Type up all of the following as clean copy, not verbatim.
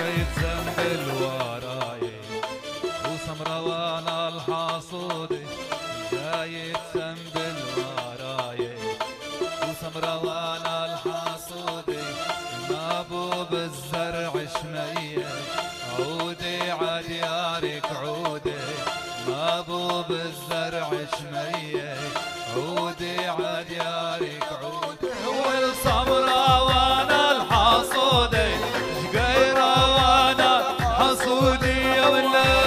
جاي تزنبل وراي وسمروان الحصودي جاي تزنبل وراي وسمروان الحصودي مابوب الزرع شمية عودي عديارك عودي مابوب الزرع شمية عودي عديارك عودي والسمروان الحصودي شقيرة وانا حصودي يا ولاد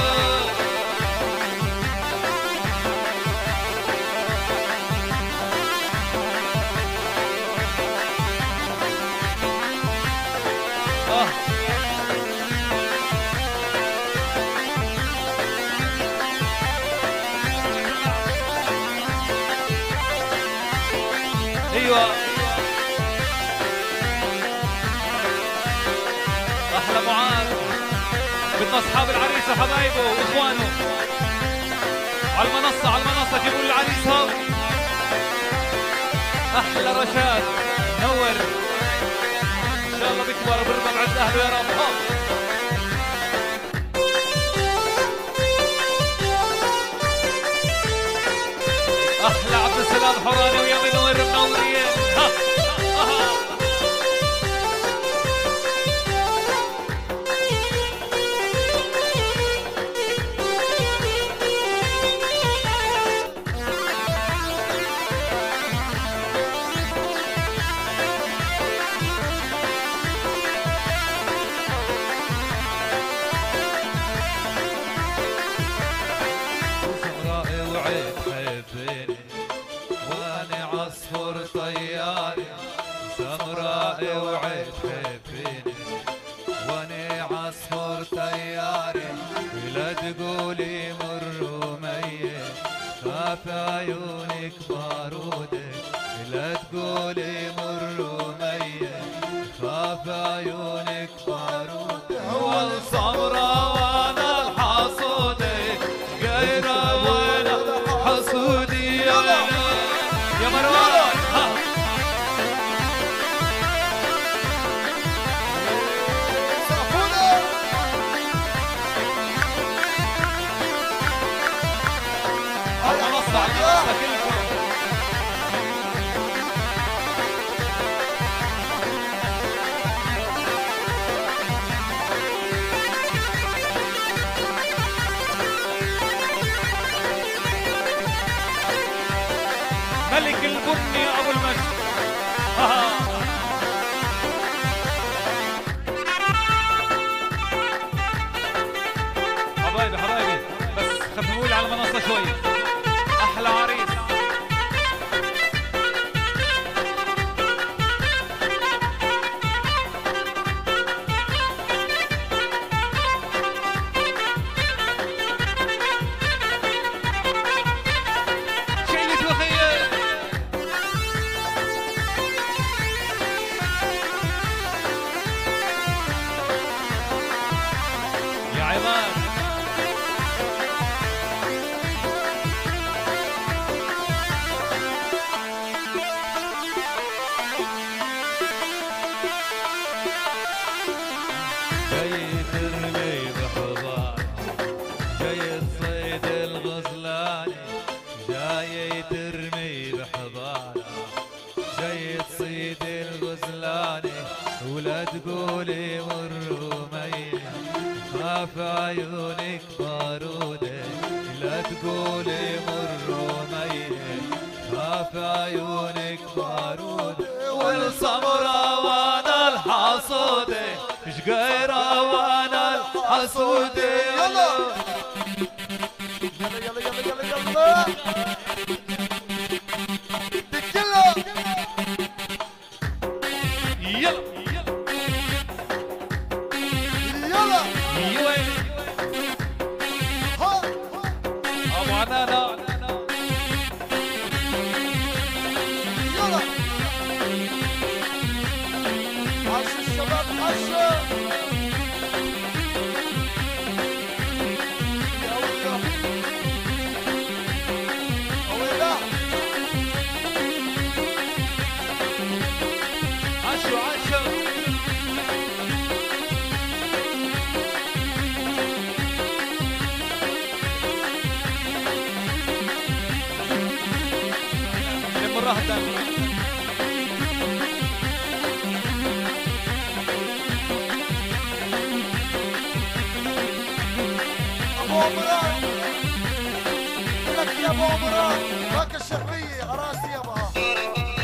ايوه احلى معاذ بدنا اصحاب العريس وحبايبه واخوانه على المنصه جيبوا لي العريس هاو احلى رشاد نور ان شاء الله بيكبر وبرضى بعز اهله يا رب احلى عبد السلام حوراني ويا منور منورين عصفور طياري سمراء وعيد حبيني وانا عصفور طياري ولا تقولي مر ميت خاف عيونك بارودك لا تقولي مر ميت خاف عيونك بارودك والسمراء وانا الحصودي غيره وانا حصودي يا مروان على المنصة كلكم ملك البني ابو المجد حبايبي بس خففوا لي على المنصه شوي احلى عريس يا عماد جاي ترمي بحضان جاي تصيد الغزلاني جاي ترمي بحضان جاي تصيد الغزلاني ولا تقولي مر ميت خاف عيونك بارودة لا تقولي مر ميت خاف عيونك بارودة والسمرة وانا الحصودة شقيرة وانا الحصودة يلا يلا يلا يلا يلا وسهلا. ابو عمران